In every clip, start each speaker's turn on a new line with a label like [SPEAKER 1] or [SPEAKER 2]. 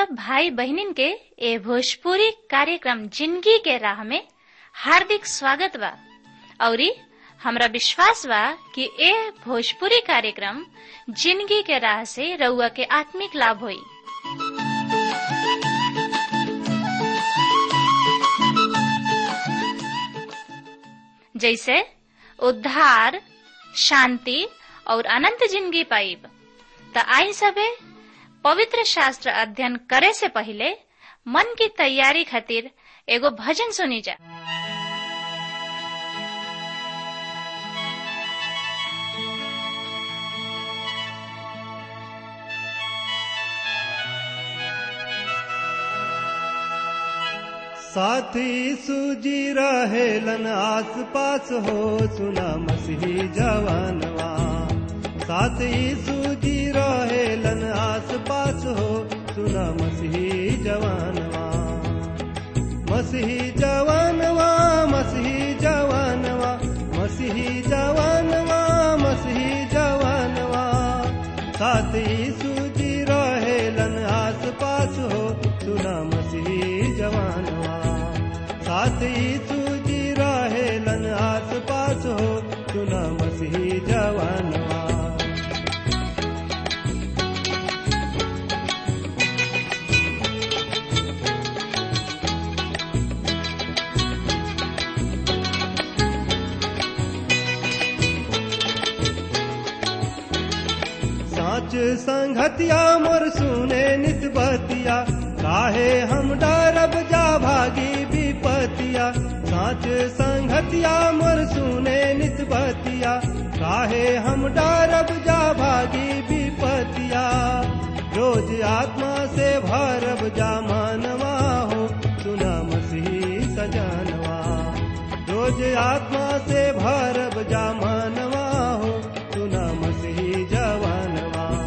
[SPEAKER 1] सब भाई बहनिन के ए भोजपुरी कार्यक्रम जिंदगी के राह में हार्दिक स्वागत बा। औरी हमरा विश्वास बा कि ए भोजपुरी कार्यक्रम जिंदगी के राह से रउआ के आत्मिक लाभ होई। जैसे उद्धार, शांति और अनंत जिंदगी पाइब। त आई सबे पवित्र शास्त्र अध्ययन करे से पहले मन की तैयारी खातिर एगो भजन सुनी जा।
[SPEAKER 2] साथी सूजी रहेलन आस पास हो, सुना मसीही जवानवा। साथी सूजी रहेलन आस पास हो, सुना मसीही जवानवा। मसीही जवानवा, मसीही जवानवा, मसीही जवानवा, मसीही जवानवा। साथी सूजी रहेलन आस पास हो, सुना मसीही जवानवा। साथी सूजी रहेलन आस पास हो, सुना मसीही जवानवा। साच संगतिया मोर सुने नित बतिया, काहे हम डरब जा भागी विपतिया। साच संगतिया मोर सुने नित बतिया, काहे हम डरब जा भागी विपतिया। रोज आत्मा से भरब जा मानवा हो, सुना मसीही सजनवा। रोज आत्मा से भरब जा मानवा हो, सुना मसीही जवानवा।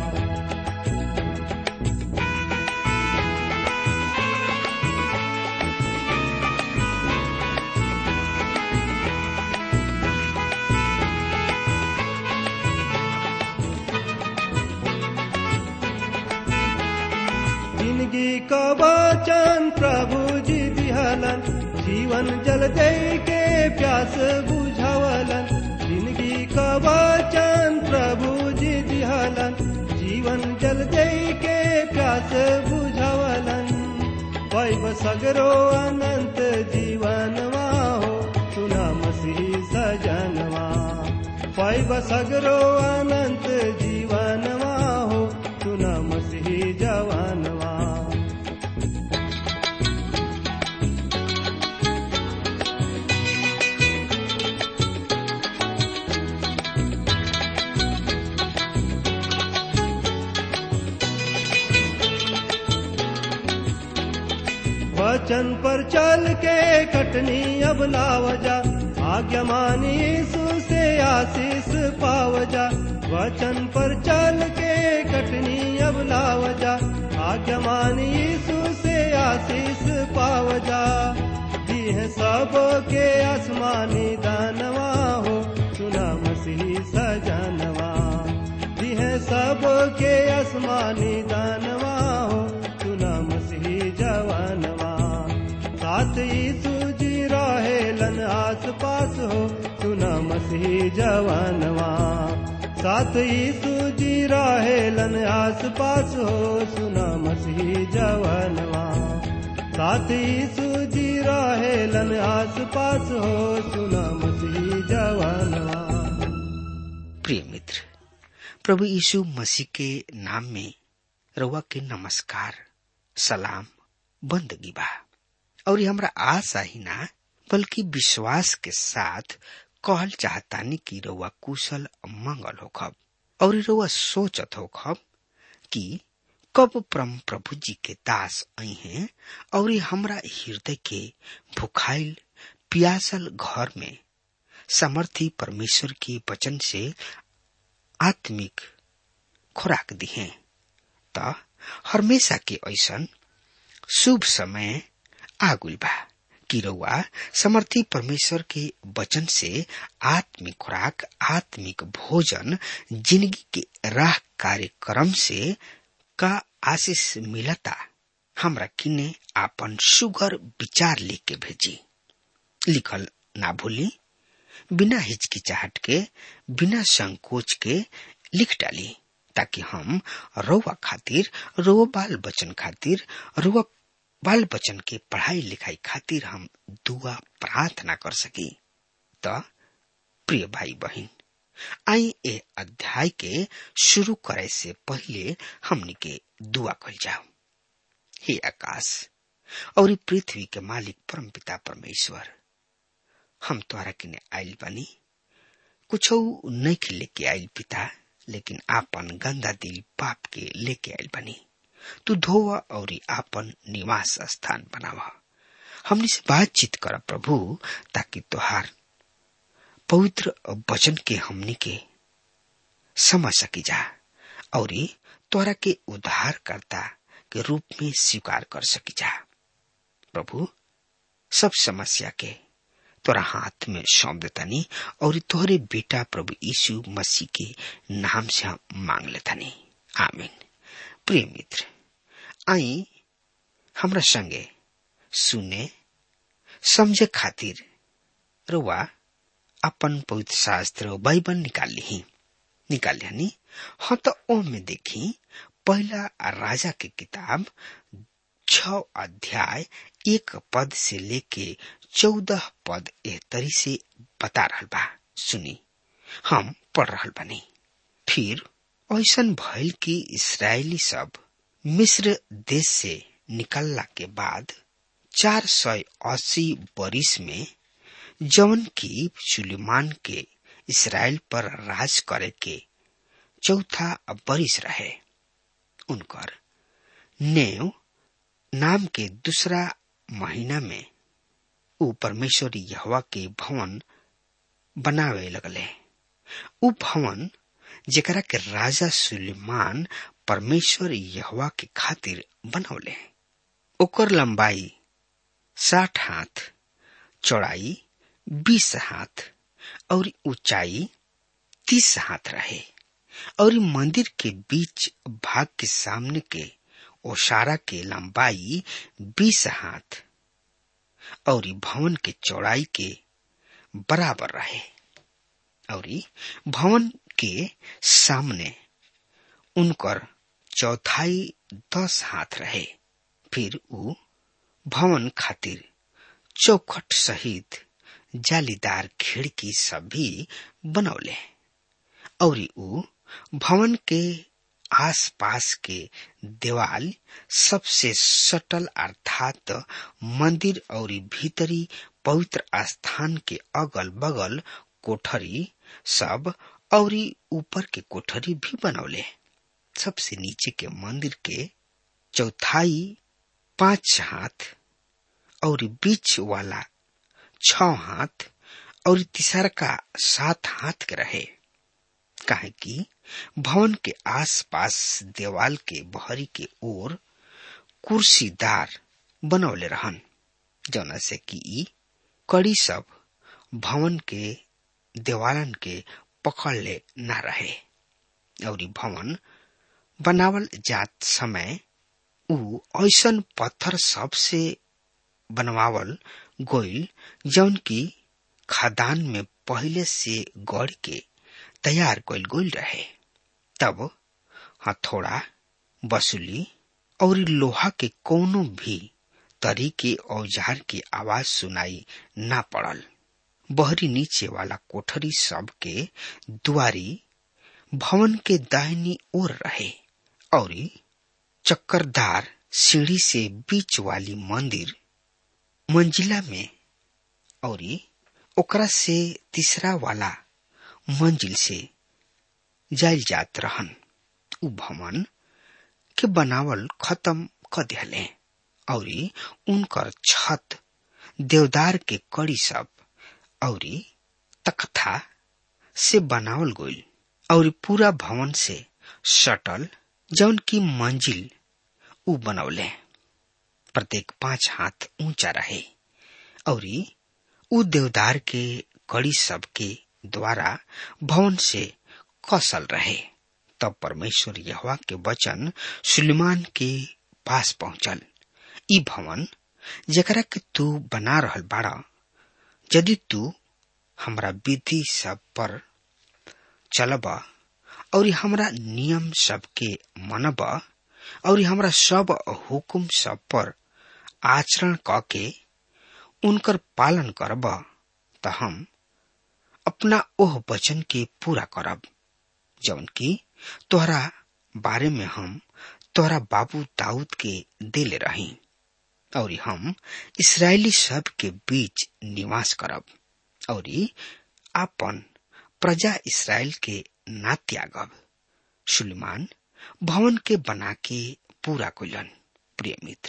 [SPEAKER 2] जिंदगी का वचन प्रभु जी दिहलन, जीवन जल दे के प्यास बुझावलन। जिंदगी का वचन प्रभु जी दिहलन, जीवन जल दे के प्यास बुझावलन। वैभ सगरो अनंत जीवनवा हो, सुना मसीही सजनवा। वैभ सगरो अनंत जीवनवा हो, सुना मसीही जवानवा। वचन पर चल के कटनी अब लावजा, आज्ञा मानी यीशु से आशीष पावजा। वचन पर चल के कटनी अब लावजा, आज्ञा मानी यीशु से आशीष पावजा। दी है सबके आसमानी दानवा हो, सुना मसीही सजनवा। दी है सबके आसमानी दानवा हो, सुना मसीही जवानवा। साथ यीशु जी रहेलन आस पास हो, सुना मसीही जवानवा। साथ यीशु जी रहेलन आस पास हो, सुना मसीही जवानवा। साथ यीशु जी रहेलन आस पास हो, सुना मसीही जवानवा।
[SPEAKER 3] प्रिय मित्र, प्रभु यीशु मसीह के नाम में रउआ के नमस्कार, सलाम, बंदगी बा। और हमरा आशा ही ना बल्कि विश्वास के साथ कहल चाहतानी कि रउआ कुशल मंगल होखब। और रउआ सोचत होखब कि कब परम प्रभु जी के दास आई हैं और हमरा हृदय के भुखाइल प्यासल घर में समर्थी परमेश्वर के वचन से आत्मिक खुराक दिहे। त हमेशा के ऐसन शुभ समय आगुल बा कि रउआ समर्थी परमेश्वर के वचन से आत्मिक खुराक, आत्मिक भोजन, जिंदगी के राह कार्यक्रम से का आशीष मिलता हमरा किने आपन सुगर विचार लेके भेजी। लिखल ना भूली, बिना हिचकिचाहट के, बिना संकोच के लिख डाली, ताकि हम रउआ खातिर, रउआ बाल बचन खातिर, रउआ बाल बचन के पढ़ाई लिखाई खातिर हम दुआ प्रार्थना कर सकी। त प्रिय भाई बहन, आई ए अध्याय के शुरू करे से पहले हमनी के दुआ कल जाओ। हे आकाश और पृथ्वी के मालिक परमपिता परमेश्वर, हम तोहरा किने आइल बानी, कुछ नहीं लेके आइल पिता, लेकिन आपन गंदा दिल पाप के लेके आइल बानी। तू धोवा और आपन निवास स्थान बनावा। हमनी से बातचीत कर प्रभु, ताकि तोहार पवित्र वचन के हमनी के समझ सकी जा और तोरा के उद्धारकर्ता के रूप में स्वीकार कर सकी जा। प्रभु, सब समस्या के तोरा हाथ में सौंप देतानी और तोहरे बेटा प्रभु यीशु मसीह के नाम से हम मांग लेतानी, आमीन। प्रिय मित्र, आई हमरा संगे सुने समझे खातिर रुआ अपन पवित्र शास्त्र बाइबल निकाली। हाँ तो ओ में देखी पहला राजा के किताब 6 अध्याय 1 पद से लेके 14 पद एह तरी से बता रहल बा। सुनी, हम पढ़ रहल बानी। फिर ऐसन भइल कि इस्राएली सब मिस्र देश से निकलला के बाद 480 बरिस में जवन की सुलेमान के इस्राएल पर राज करे के 4था बरिस रहे, उनकर नेव नाम के दूसरा महीना में उ परमेश्वरी यहोवा के भवन बनावे लगले। उ भवन जेकरा के राजा सुलेमान परमेश्वर यहोवा के खातिर बनौले, ओकर लंबाई 60 हाथ, चौड़ाई 20 हाथ और ऊंचाई 30 हाथ रहे। और मंदिर के बीच भाग के सामने के ओसारा के लंबाई 20 हाथ और भवन के चौड़ाई के बराबर रहे। और भवन के सामने उनकर चौथाई 10 हाथ रहे। फिर उ भवन खातिर चौखट सहित जालीदार खिड़की सब भी बनौले। और उ भवन के आसपास के देवाल सबसे सटल अर्थात मंदिर और भीतरी पवित्र स्थान के अगल बगल कोठरी सब और ऊपर के कोठरी भी बनौले। सबसे नीचे के मंदिर के चौथाई 5 हाथ और बीच वाला 6 हाथ और तीसरा का 7 हाथ के रहे। काहे कि भवन के आसपास देवाल के बहरी के ओर कुर्सीदार बनौले रहन, जौना से कि कड़ी सब भवन के देवालन के पकड़ ले ना रहे। और भवन बनावल जात समय उ ऐसन पत्थर सब से बनवावल गोइल जौन की खदान में पहले से गढ़ के तैयार कइल गोइल रहे। तब हथौड़ा, बसुली और लोहा के कोनो भी तरी के औजार की आवाज सुनाई ना पड़ल। बहरी नीचे वाला कोठरी सब के दुआरी भवन के दाहिनी ओर रहे। और चक्करदार सीढ़ी से बीच वाली मंदिर मंजिला में और ओकरा से तीसरा वाला मंजिल से जाइल जात रहन। उ भवन के बनावल खत्म कर दिले और उनकर छत देवदार के कड़ी सब और तख्ता से बनावल गइल और पूरा भवन से सटल जौन की मंजिल उ बनौले प्रत्येक 5 हाथ ऊंचा रहे। और उ देवदार के कड़ी सब के द्वारा भवन से कसल रहे। तब परमेश्वर यहोवा के वचन सुलेमान के पास पहुंचल ई भवन जेकरा के तू बना रहल बाड़ा, यदि तू हमरा विधि सब पर चलब और हमरा नियम सब के मनब और हमरा सब हुकुम सब पर आचरण करके उनकर पालन करब, त हम अपना ओह वचन के पूरा करब जौन की तोहरा बारे में हम तोहरा बाबू दाऊद के देले रही, और हम इस्राएली सब के बीच निवास करब और आपन प्रजा इस्राएल के ना त्यागब। सुलेमान भवन के बना के पूरा कइलन। प्रिय मित्र,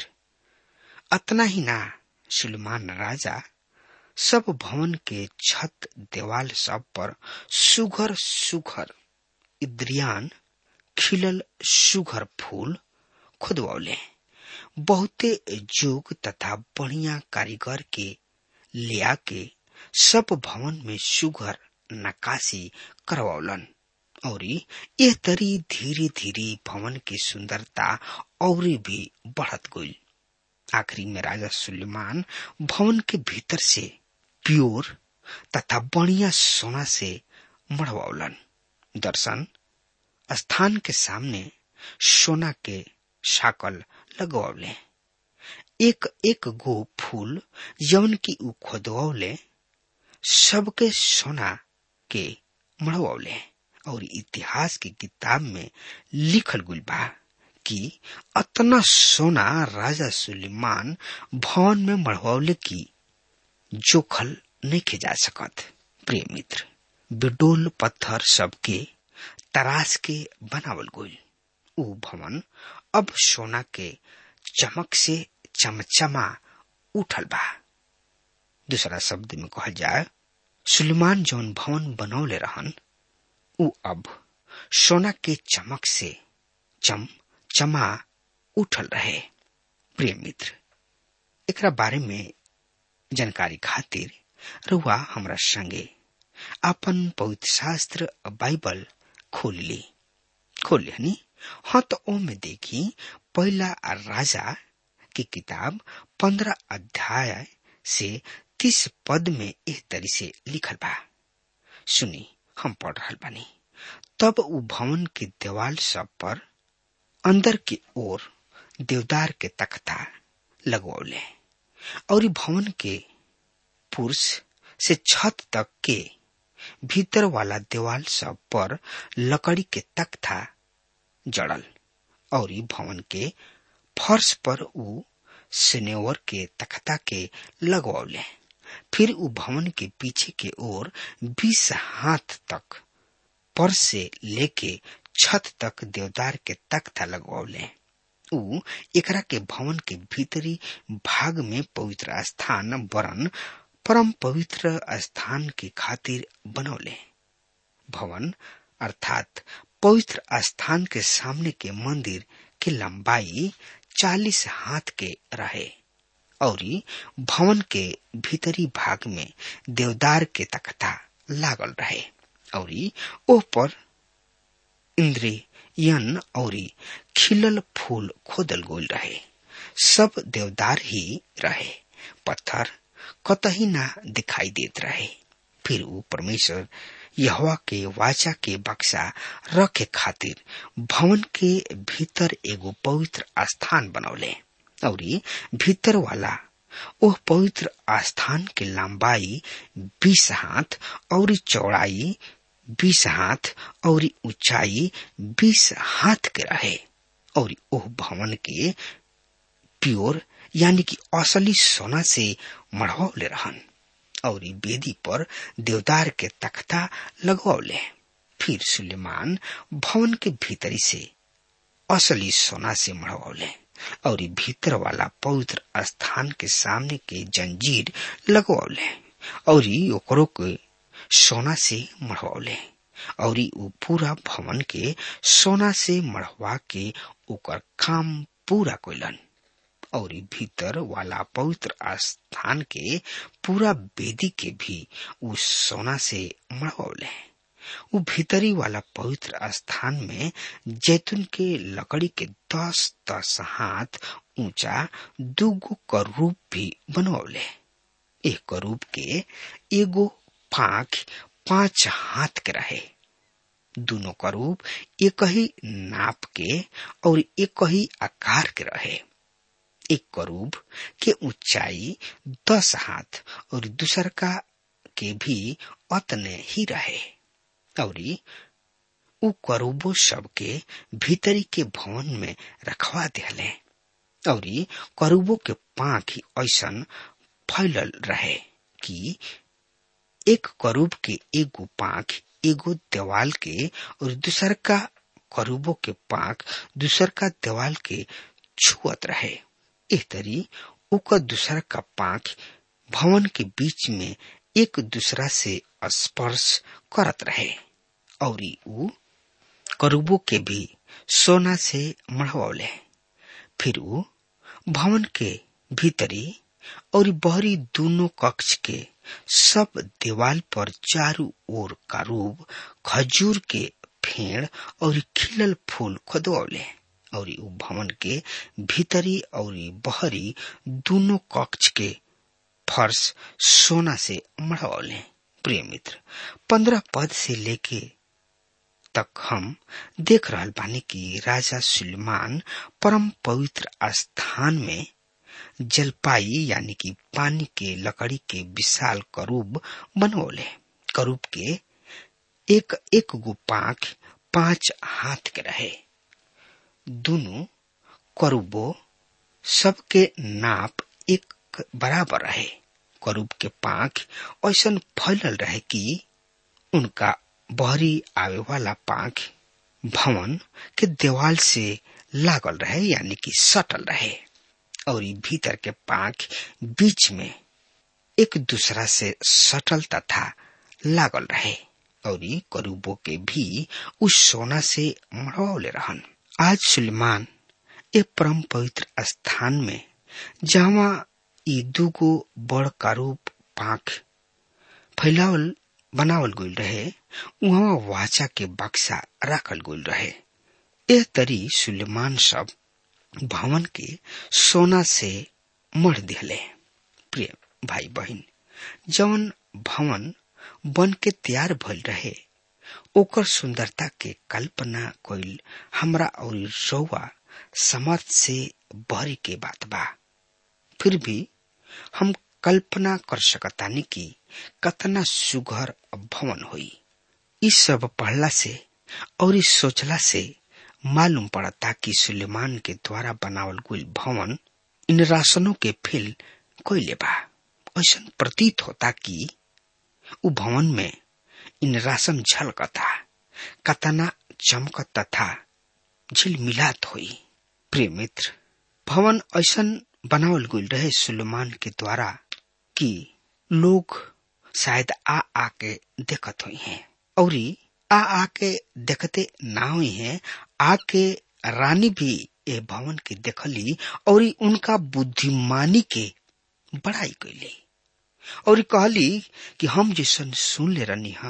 [SPEAKER 3] अतना ही ना, सुलेमान राजा सब भवन के छत देवाल सब पर सुघर सुघर इद्रियान खिलल सुघर फूल खुदवौले। बहुते जोग तथा बढ़िया कारीगर के लिया के सब भवन में सुघर नक्काशी करवौलन और यह तरी धीरे धीरे भवन की सुंदरता और भी बढ़त गई। आखिरी में राजा सुलेमान भवन के भीतर से प्योर तथा बढ़िया सोना से मढ़वौलन। दर्शन स्थान के सामने सोना के शाकल लगवौले। एक एक गो फूल जौन की उ खोदवौले सबके सोना के मढ़वौले। और इतिहास की किताब में लिखल गुल बा कि अतना सोना राजा सुलेमान भवन में मढ़वौले की जोखल नहीं खिजा सकत। प्रिय मित्र, बिडोल पत्थर सबके तराश के बनावल गई। उ भवन अब सोना के चमक से चमचमा उठल बा। दूसरा शब्द में कहल जाए, सुलेमान जौन भवन बनौले रहन उ अब सोना के चमक से चमचमा उठल रहे। प्रिय मित्र, एकरा बारे में जानकारी खातिर रुआ हमरा संगे अपन पवित्र शास्त्र बाइबल खोल ली। हाँ, तो ओ में देखी पहला राजा की किताब 15 अध्याय से 30 पद में इस तरी से लिखल बा। सुनी, हम पढ़ रहल बानी। तब उ भवन के देवाल सब पर अंदर की ओर देवदार के तख्ता लगवौले और भवन के पुरुष से छत तक के भीतर वाला देवाल सब पर लकड़ी के तख्ता जड़ल और भवन के फर्श पर उ सनेवर के तख्ता के लगवौले। फिर उ भवन के पीछे के ओर 20 हाथ तक पर से लेके छत तक देवदार के तख्ता लगवौले। उ एकरा के भवन के भीतरी भाग में पवित्र स्थान वरन परम पवित्र स्थान के खातिर बनौले। भवन अर्थात पवित्र स्थान के सामने के मंदिर की लंबाई 40 हाथ के रहे और भवन के भीतरी भाग में देवदार के तख्ता लागल रहे और ओह पर इंद्रियन और खिलल फूल खोदल गोल रहे। सब देवदार ही रहे, पत्थर कतही ना दिखाई देत रहे। फिर वो परमेश्वर यहोवा के वाचा के बक्सा रखे खातिर भवन के भीतर एगो पवित्र स्थान बनौले और भीतर वाला ओह पवित्र स्थान के लंबाई 20 हाथ और चौड़ाई 20 हाथ और ऊंचाई 20 हाथ के रहे और ओह भवन के प्योर यानी कि असली सोना से मढ़वौले रहन और वेदी पर देवदार के तख्ता लगवौले। फिर सुलेमान भवन के भीतरी से असली सोना से मढ़वौले और भीतर वाला पवित्र स्थान के सामने के जंजीर लगवौले और ओकरो के सोना से मढ़वौले और उ पूरा भवन के सोना से मढ़वा के ओकर काम पूरा कइलन और भीतर वाला पवित्र स्थान के पूरा वेदी के भी उस सोना से मढ़वौले वो भीतरी वाला पवित्र स्थान में जैतून के लकड़ी के 10-10 हाथ ऊंचा 2 करूब भी बनवले। एक करूब के एगो पाख 5 हाथ के रहे। दोनों करूब एक ही नाप के और एक ही आकार के रहे। एक करूब के ऊंचाई 10 हाथ और दूसर का के भी उतने ही रहे। और उ करूबो सब के भीतरी के भवन में रखवा दिले। और करूबो के पांख ऐसन फैलल रहे कि एक करूब के एगो पांख एगो देवाल के और दूसर का करूबो के पांख दूसर का देवाल के छुअत रहे। इस तरी उका दूसरा का पांख भवन के बीच में एक दूसरा से स्पर्श करत रहे। और उ करूबो के भी सोना से मढ़वले। फिर उ भवन के भीतरी और बहरी दोनों कक्ष के सब दीवाल पर चारों ओर करूब खजूर के फेड़ और खिलल फूल खोदवले। और उ भवन के भीतरी और बहरी दोनों कक्ष के फर्श सोना से मढ़वले। प्रिय मित्र, 15 पद से लेके तक हम देख रहल बानी कि राजा सुलेमान परम पवित्र स्थान में जलपाई यानी कि पानी के लकड़ी के विशाल करूब बनवले। करूब के एक एक गो पांख 5 हाथ के रहे। दोनों करूबो सबके नाप एक बराबर रहे। करूब के पांख ऐसन फैलल रहे कि उनका बहरी आवे वाला पांख भवन के दीवाल से लागल रहे यानी कि सटल रहे। और भीतर के पांख बीच में एक दूसरा से सटल तथा लागल रहे। और करूबों के भी उस सोना से मढ़वले रहन। आज सुलेमान ए परम पवित्र स्थान में जहाँ ई 2 बड़ करूब पांख फैलावल बनावल गइल रहे, वहाँ वाचा के बक्सा रखल गइल रहे। ए तरी सुलेमान सब भवन के सोना से मढ़ दिले। प्रिय भाई बहन, जवन भवन बन के तैयार भइल रहे ओकर सुंदरता के कल्पना कोइल हमरा और रउआ समझ से बहरी के बात बा। फिर भी हम कल्पना कर सकतानी कि कतना सुघर भवन होई। इस सब पढ़ला से और इस सोचला से मालूम पड़ता कि सुलेमान के द्वारा बनावल गइल भवन इन राशनों के फेल कोइले बा। ऐसा प्रतीत होता कि उ भवन में इन राशन झलकता, कतना चमकत तथा झिलमिलात होई। प्रिय मित्र, भवन ऐसा बनावल गइल रहे सुलेमान के द्वारा कि लोग शायद आ आके देखत हुई हैं। और आ आके देखते ना हुई हैं, आके रानी भी ए भवन के देखली और उनका बुद्धिमानी के बड़ाई कैली और कहली कि हम जैसन सुन ले रहनी हा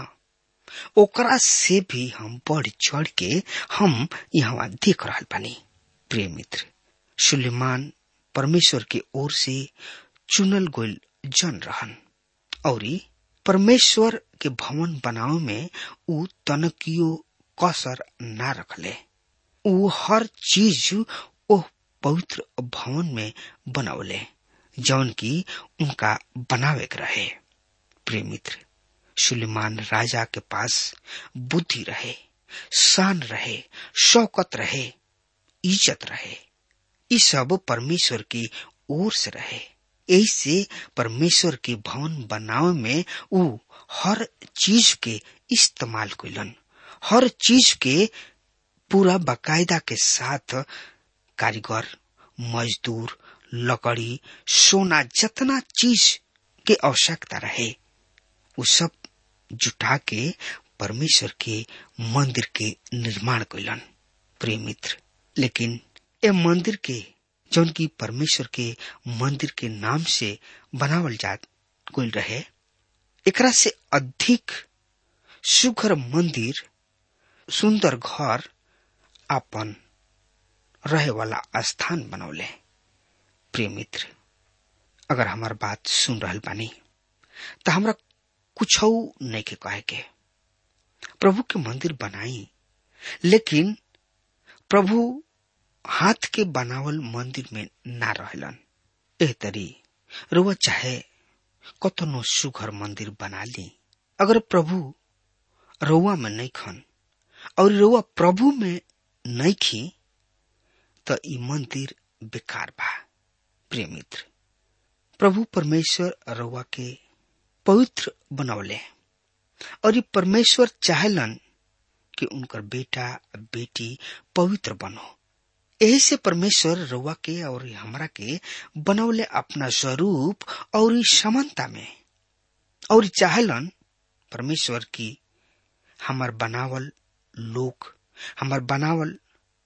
[SPEAKER 3] ओकरा से भी हम बढ़ चढ़ के हम यहाँ देख रहल बानी। प्रिय मित्र, सुलेमान परमेश्वर के ओर से चुनल गइल जन रहन और परमेश्वर के भवन बनावे में उ तनकियो कसर ना रखले। उ हर चीज ओ पवित्र भवन में बनवले जौन की उनका बनावे के रहे। प्रिय मित्र, सुलेमान राजा के पास बुद्धि रहे, शान रहे, शौकत रहे, इज्जत रहे। ये सब परमेश्वर की ओर से रहे। ऐसे परमेश्वर के भवन बनावे में उ हर चीज के इस्तेमाल कइलन। हर चीज के पूरा बाकायदा के साथ कारीगर, मजदूर, लकड़ी, सोना, जितना चीज के आवश्यकता रहे वो सब जुटा के परमेश्वर के मंदिर के निर्माण कइलन। प्रिय मित्र, लेकिन ए मंदिर के जौन की परमेश्वर के मंदिर के नाम से बनावल जात गइल रहे, एकरा से अधिक सुघर मंदिर, सुंदर घर अपन रहे वाला स्थान बनौले। प्रिय मित्र, अगर हमार बात सुन रहल बानी तो हमरा कुछ नहीं के कहे के। प्रभु के मंदिर बनाई, लेकिन प्रभु हाथ के बनावल मंदिर में ना रहलन। एह तरी रुआ चाहे कतनो सुघर मंदिर बना ली, अगर प्रभु रुआ में नहीं खन और रुआ प्रभु में नहीं खी तो ई मंदिर बेकार बा। प्रिय मित्र, प्रभु परमेश्वर रुआ के पवित्र बनौले और ये परमेश्वर चाहलन कि उनकर बेटा बेटी पवित्र बनो। यही से परमेश्वर रुआ के और हमरा के बनौले अपना स्वरूप और समानता में, और चाहलन परमेश्वर की हमार बनावल लोग, हमार बनावल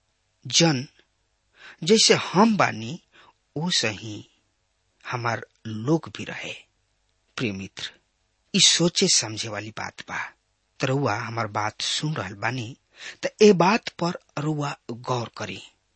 [SPEAKER 3] जन जैसे हम बानी वैसे ही हमार लोग भी रहे। प्रिय मित्र, इस सोचे समझे वाली बात बा। तो रुआ हमार बात सुन रहल बानी तो ए बात पर रुआ गौर करी,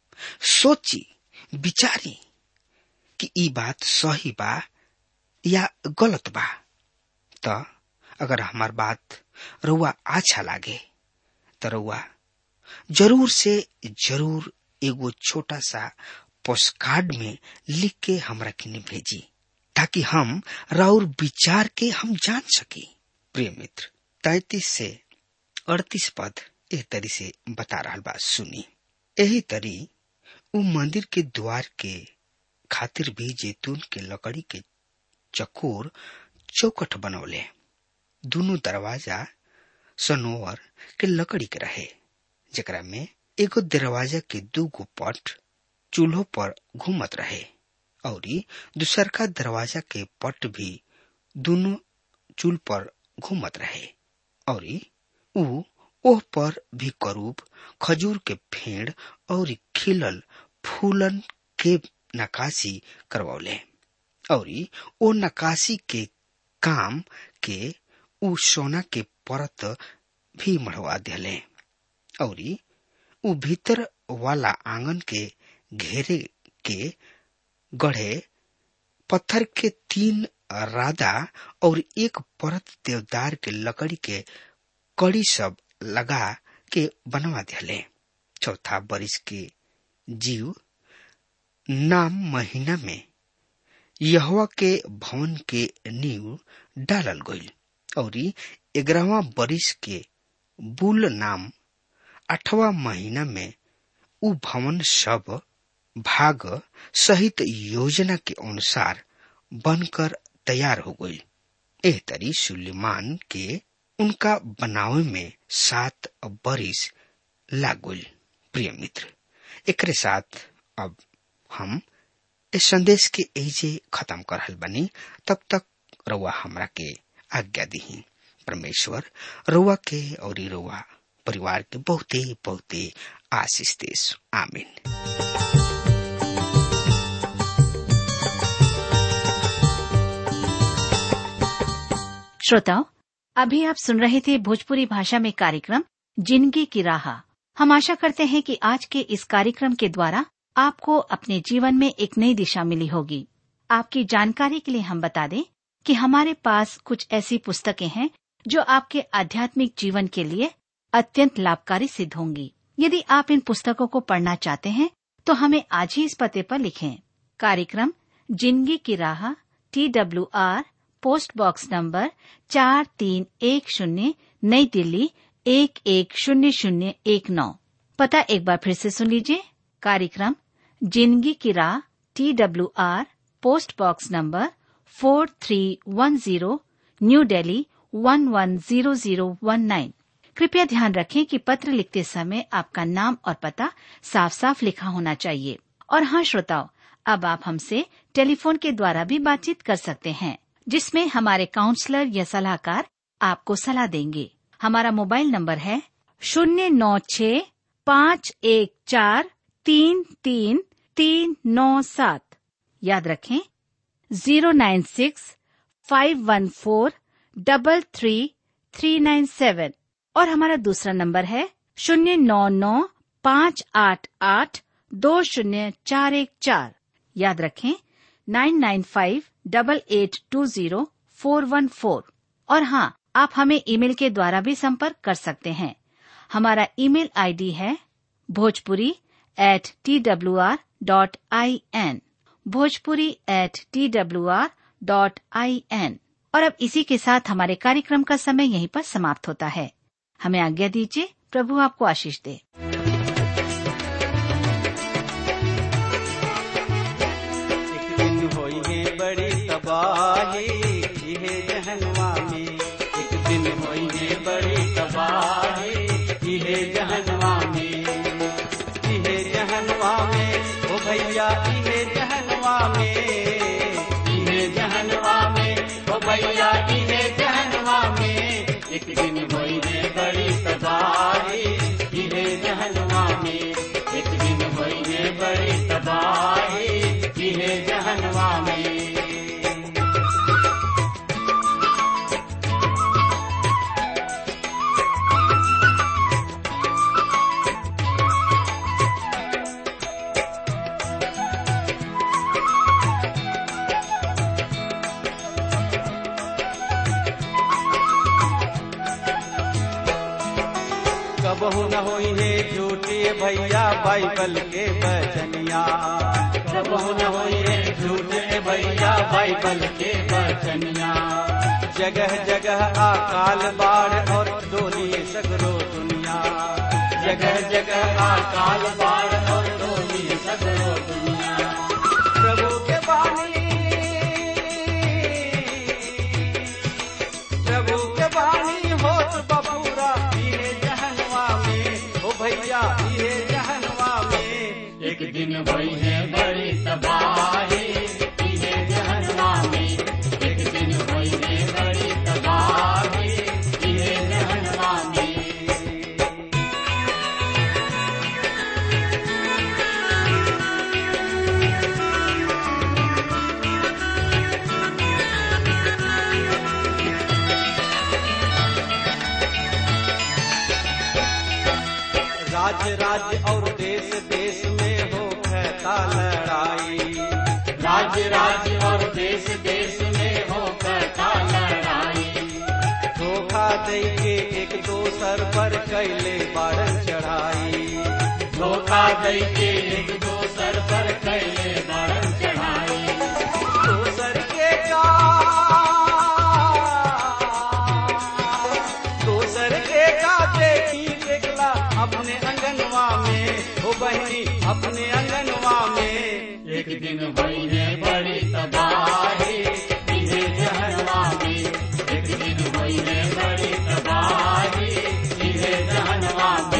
[SPEAKER 3] सोची विचारी कि ई बात सही बा या गलत बा। तो अगर हमार बात रुआ अच्छा लागे तो रुआ जरूर से जरूर एगो छोटा सा पोस्टकार्ड में लिख के हमरा किने भेजी, ताकि हम राउर विचार के हम जान सकी। प्रिय मित्र, 33 से 38 पद एह तरी से बता रहा बा, सुनी। यही तरी उ मंदिर के द्वार के खातिर भी जैतून के लकड़ी के चकोर चौकट बनौले। दोनों दरवाजा सनोवर के लकड़ी के रहे, जेकरा में एगो दरवाजा के दूगो पट चूल्हों पर घूमत रहे और दूसर का दरवाजा के पट भी दोनों चूल पर घूमत रहे। और ओह पर भी करूब, खजूर के फेड़ और खिलल फूलन के नकाशी करवौले। और ओ नकाशी के काम के उ सोना के परत भी मढ़वा दिले। और उ भीतर वाला आंगन के घेरे के गढ़े पत्थर के 3 राधा और एक परत देवदार के लकड़ी के कड़ी सब लगा के बनवा दिले। चौथा बरिस के जीव नाम महीना में यहोवा के भवन के नींव डालल गईल। और 11वां बरिस के बुल नाम 8वां महीना में उ भवन सब भाग सहित योजना के अनुसार बनकर तैयार हो गई। एह तरी सुलेमान के उनका बनावे में 7 बरिस लाग गई। प्रिय मित्र, एकरे साथ अब हम इस संदेश के एजे खत्म कर रहल बनी। तब तक रउआ हमरा के आज्ञा दी। परमेश्वर रउआ के और रउआ परिवार के बहुते बहुते आशीष देस। आमीन।
[SPEAKER 4] श्रोताओं, अभी आप सुन रहे थे भोजपुरी भाषा में कार्यक्रम जिंदगी की राह। हम आशा करते हैं कि आज के इस कार्यक्रम के द्वारा आपको अपने जीवन में एक नई दिशा मिली होगी। आपकी जानकारी के लिए हम बता दें कि हमारे पास कुछ ऐसी पुस्तकें हैं जो आपके आध्यात्मिक जीवन के लिए अत्यंत लाभकारी सिद्ध होंगी। यदि आप इन पुस्तकों को पढ़ना चाहते हैं तो हमें आज ही इस पते पर लिखें। कार्यक्रम जिंदगी की राह, TWR, पोस्ट बॉक्स नंबर 4310, नई दिल्ली 110019। पता एक बार फिर से सुन लीजिए। कार्यक्रम जिंदगी की राह, TWR, post box number 4310, New Delhi 110019। कृपया ध्यान रखें कि पत्र लिखते समय आपका नाम और पता साफ साफ लिखा होना चाहिए। और हाँ श्रोताओ, अब आप हमसे टेलीफोन के द्वारा भी बातचीत कर सकते हैं, जिसमें हमारे काउंसलर या सलाहकार आपको सलाह देंगे। हमारा मोबाइल नंबर है 09651433397। याद रखें 096514333 888-518-3397 और हमारा दूसरा नंबर है 099-588-2041 याद रखें 9958820414 और हाँ, आप हमें ईमेल के द्वारा भी संपर्क कर सकते हैं। हमारा ईमेल आईडी है bhojpuri@twr.in bhojpuri@twr.in। और अब इसी के साथ हमारे कार्यक्रम का समय यहीं पर समाप्त होता है। हमें आज्ञा दीजिए। प्रभु आपको आशीष दे।
[SPEAKER 5] एक दिन होई है बड़ी तबाही इहे जहन्नुमा में, एक दिन होई है बड़ी तबाही इहे जहन्नुमा में, इहे जहन्नुमा में ओ भैया इहे जहन्नुमा में, इहे जहन्नुमा में ओ भैया इहे जहन्नुमा में, एक दिन होई है बड़ी तबाही इहे जहन्नुमा में, एक दिन होई है बड़ी तबाही इहे जहन्नुमा में। कबहू न होई है झूठे भैया बाइबल के बचनिया, कबहू न होई है झूठे भैया बाइबल के बचनिया, जगह जगह अकाल बाढ़ और डोली सगरो दुनिया, जगह जगह अकाल बाढ़ और डोली सगरो दुनिया। प्रभु के बानी, प्रभु के बानी होत बबूरा इहे जहन्नुमा में, ओ भैया इहे जहन्नुमा में, एक दिन भई है बड़ी तबाही इहे जहन्नुमा में, एक दिन भई है बड़ी तबाही इहे जहन्नुमा में। राज्य राज्य और देश देश में हो कहता लड़ाई, राज्य राज्य और देश देश में हो कहता लड़ाई, धोखा दे के एक दोसर पर कैले बारन चढ़ाई, धोखा दे के एक दोसर पर कैले बारन चढ़ाई, दोसर के का देखी देखला अपने अंगनवा में, ओ बहनी अपने अंगनवा में, एक दिन भई है बड़ी तबाही इहे जहन्नुमा में, एक दिन भई है बड़ी तबाही इहे जहन्नुमा में।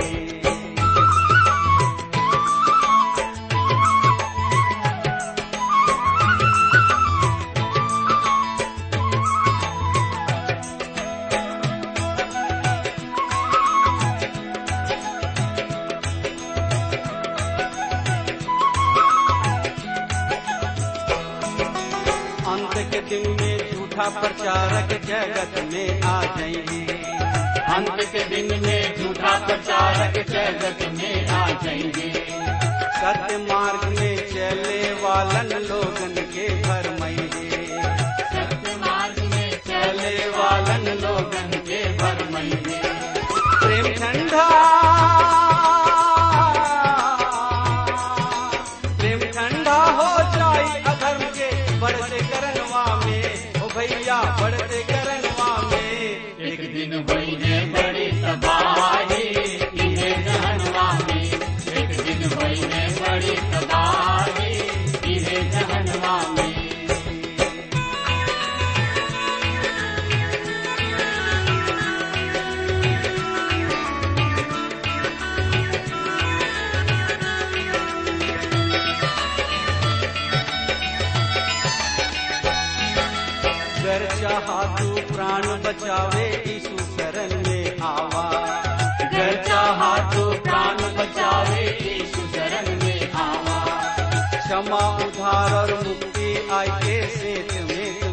[SPEAKER 5] अंत के दिन में झूठा प्रचारक जगत में आ जाएंगे, अंत के दिन में झूठा प्रचारक जगत में आ जाएंगे, सत्य मार्ग में चले वालन लोगन के भरमइगे, सत्य मार्ग में चले वालन लोगन के भरमइगे, प्रेम ठंडा हो जाई अधर्म के बढ़ते करनवा में, ओ भैया बढ़ते करनवा में, एक दिन भई है बड़ी तबाही इहे जहन्नुमा में, एक दिन भई है बड़ी तबाही इहे जहन्नुमा में। अगर चाहा तू प्राण बचावे यीशु शरण में आवा, अगर चाहा तू प्राण बचावे यीशु शरण में आवा, क्षमा उद्धार और मुक्ति आए के सेत में